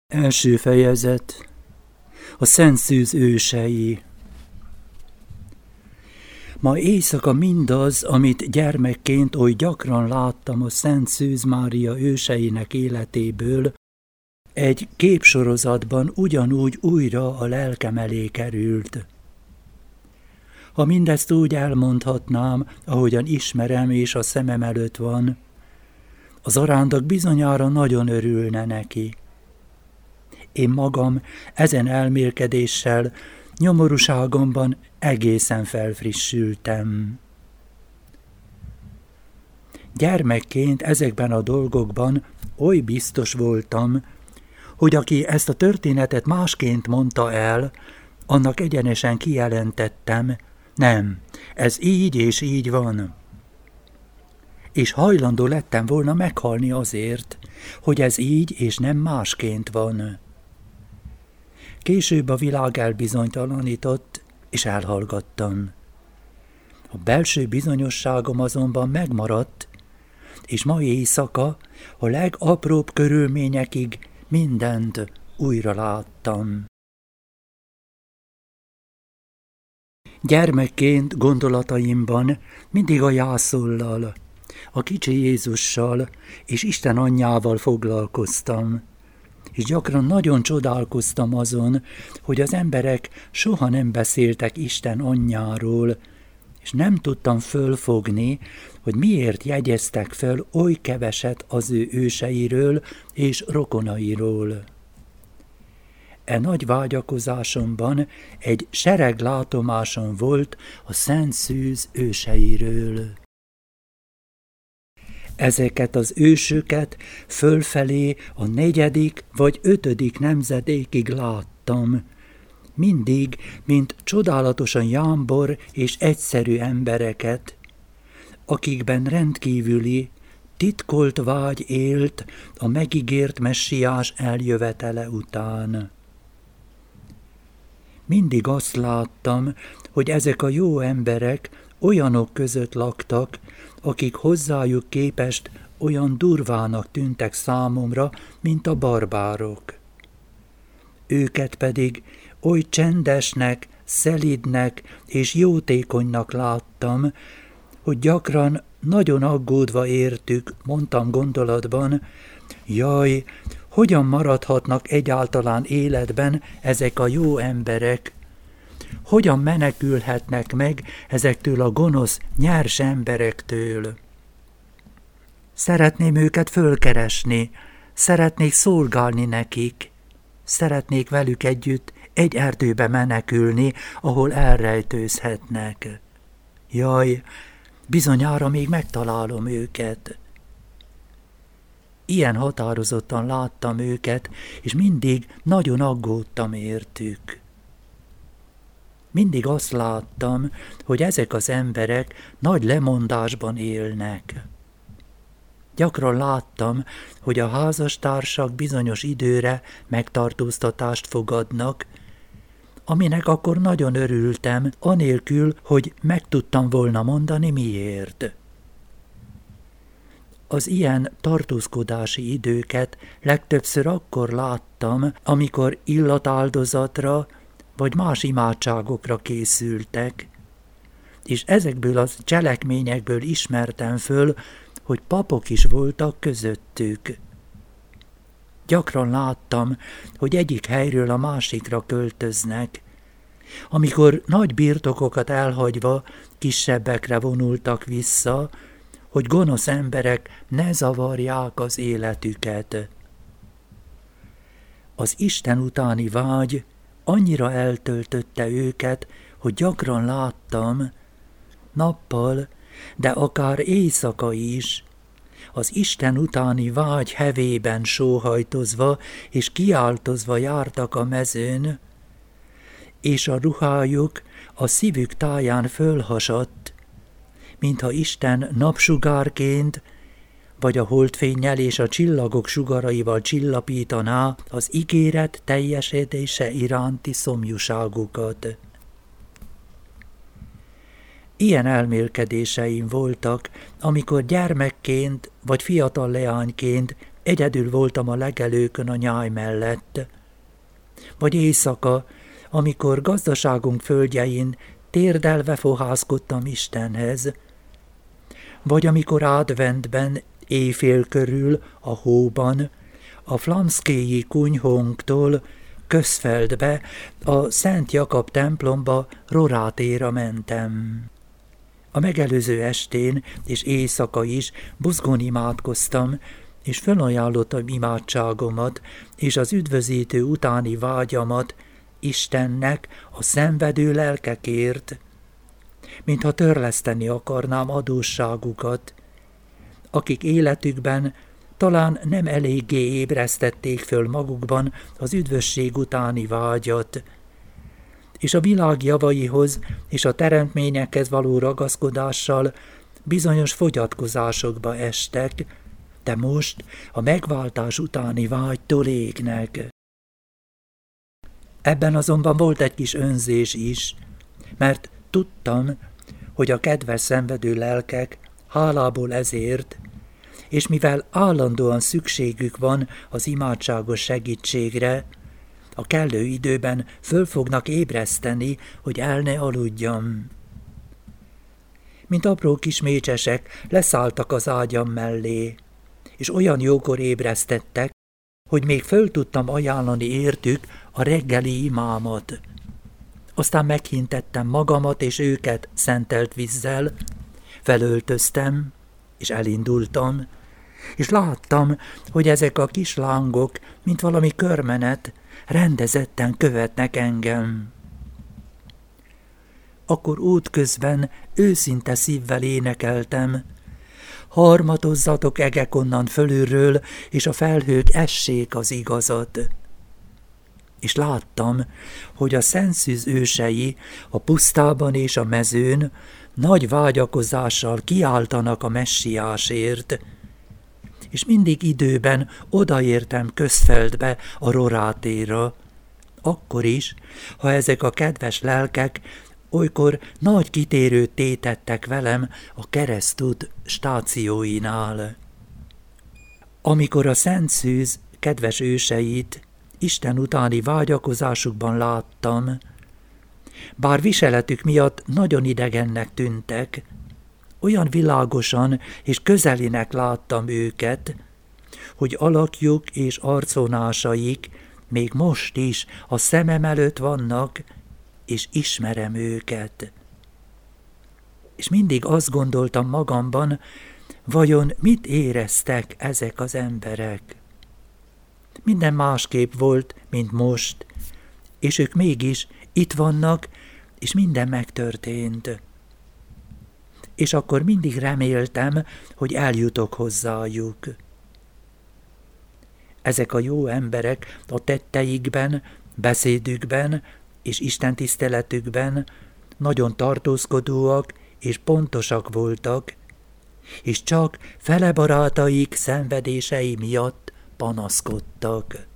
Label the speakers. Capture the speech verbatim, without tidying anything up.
Speaker 1: Első fejezet. A Szent Szűz ősei. Ma éjszaka mindaz, amit gyermekként oly gyakran láttam a Szent Szűz Mária őseinek életéből, egy képsorozatban ugyanúgy újra a lelkem elé került. Ha mindezt úgy elmondhatnám, ahogyan ismerem és a szemem előtt van, az arándok bizonyára nagyon örülne neki. Én magam ezen elmélkedéssel nyomorúságomban egészen felfrissültem. Gyermekként ezekben a dolgokban oly biztos voltam, hogy aki ezt a történetet másként mondta el, annak egyenesen kijelentettem, nem, ez így és így van. És hajlandó lettem volna meghalni azért, hogy ez így és nem másként van. Később a világ elbizonytalanított, és elhallgattam. A belső bizonyosságom azonban megmaradt, és ma éjszaka a legapróbb körülményekig mindent újra láttam. Gyermekként gondolataimban mindig a jászolllal, a kicsi Jézussal és Isten anyjával foglalkoztam, és gyakran nagyon csodálkoztam azon, hogy az emberek soha nem beszéltek Isten anyjáról, és nem tudtam fölfogni, hogy miért jegyeztek föl oly keveset az ő őseiről és rokonairól. E nagy vágyakozásomban egy sereg látomásom volt a Szent Szűz őseiről. Ezeket az ősöket fölfelé a negyedik vagy ötödik nemzedékig láttam, mindig, mint csodálatosan jámbor és egyszerű embereket, akikben rendkívüli, titkolt vágy élt a megígért messiás eljövetele után. Mindig azt láttam, hogy ezek a jó emberek olyanok között laktak, akik hozzájuk képest olyan durvának tűntek számomra, mint a barbárok. Őket pedig oly csendesnek, szelídnek és jótékonynak láttam, hogy gyakran nagyon aggódva értük, mondtam gondolatban, jaj, hogyan maradhatnak egyáltalán életben ezek a jó emberek, hogyan menekülhetnek meg ezektől a gonosz, nyers emberektől. Szeretném őket fölkeresni, szeretnék szolgálni nekik, szeretnék velük együtt egy erdőbe menekülni, ahol elrejtőzhetnek. Jaj, bizonyára még megtalálom őket. Ilyen határozottan láttam őket, és mindig nagyon aggódtam értük. Mindig azt láttam, hogy ezek az emberek nagy lemondásban élnek. Gyakran láttam, hogy a házastársak bizonyos időre megtartóztatást fogadnak, aminek akkor nagyon örültem, anélkül, hogy meg tudtam volna mondani miért. Az ilyen tartózkodási időket legtöbbször akkor láttam, amikor illatáldozatra vagy más imádságokra készültek, és ezekből a cselekményekből ismertem föl, hogy papok is voltak közöttük. Gyakran láttam, hogy egyik helyről a másikra költöznek, amikor nagy birtokokat elhagyva kisebbekre vonultak vissza, hogy gonosz emberek ne zavarják az életüket. Az Isten utáni vágy annyira eltöltötte őket, hogy gyakran láttam, nappal, de akár éjszaka is, az Isten utáni vágy hevében sóhajtozva és kiáltozva jártak a mezőn, és a ruhájuk a szívük táján fölhasadt, mintha Isten napsugárként, vagy a holdfénnyel és a csillagok sugaraival csillapítaná az ígéret teljesedése iránti szomjúságukat. Ilyen elmélkedéseim voltak, amikor gyermekként vagy fiatal leányként egyedül voltam a legelőkön a nyáj mellett. Vagy éjszaka, amikor gazdaságunk földjein térdelve fohászkodtam Istenhez. Vagy amikor adventben éjfél körül a hóban, a flamszkéi kunyhónktól Közfeldbe, a Szent Jakab templomba Rorátéra mentem. A megelőző estén és éjszaka is buzgón imádkoztam, és fölajánlottam imádságomat és az üdvözítő utáni vágyamat Istennek a szenvedő lelkekért, mintha törleszteni akarnám adósságukat, akik életükben talán nem eléggé ébresztették föl magukban az üdvösség utáni vágyat, és a világ javaihoz és a teremtményekhez való ragaszkodással bizonyos fogyatkozásokba estek, de most a megváltás utáni vágytól égnek. Ebben azonban volt egy kis önzés is, mert tudtam, hogy a kedves szenvedő lelkek hálából ezért, és mivel állandóan szükségük van az imádságos segítségre, a kellő időben föl fognak ébreszteni, hogy el ne aludjam. Mint apró kis mécsesek leszálltak az ágyam mellé, és olyan jókor ébresztettek, hogy még föl tudtam ajánlani értük a reggeli imámat. Aztán meghintettem magamat és őket szentelt vízzel, felöltöztem, és elindultam, és láttam, hogy ezek a kis lángok, mint valami körmenet, rendezetten követnek engem. Akkor útközben őszinte szívvel énekeltem: harmatozzatok egek onnan fölülről, és a felhők essék az igazat. És láttam, hogy a szenszűz ősei a pusztában és a mezőn nagy vágyakozással kiáltanak a messiásért, és mindig időben odaértem Közfeldbe a Rorátéra, akkor is, ha ezek a kedves lelkek olykor nagy kitérőt tétettek velem a keresztút stációinál. Amikor a Szent Szűz kedves őseit Isten utáni vágyakozásukban láttam, bár viseletük miatt nagyon idegennek tűntek, olyan világosan és közelinek láttam őket, hogy alakjuk és arcvonásaik még most is a szemem előtt vannak, és ismerem őket. És mindig azt gondoltam magamban, vajon mit éreztek ezek az emberek? Minden másképp volt, mint most, és ők mégis itt vannak, és minden megtörtént. És akkor mindig reméltem, hogy eljutok hozzájuk. Ezek a jó emberek a tetteikben, beszédükben és istentiszteletükben nagyon tartózkodóak és pontosak voltak, és csak fele barátaik szenvedései miatt panaszkodtak.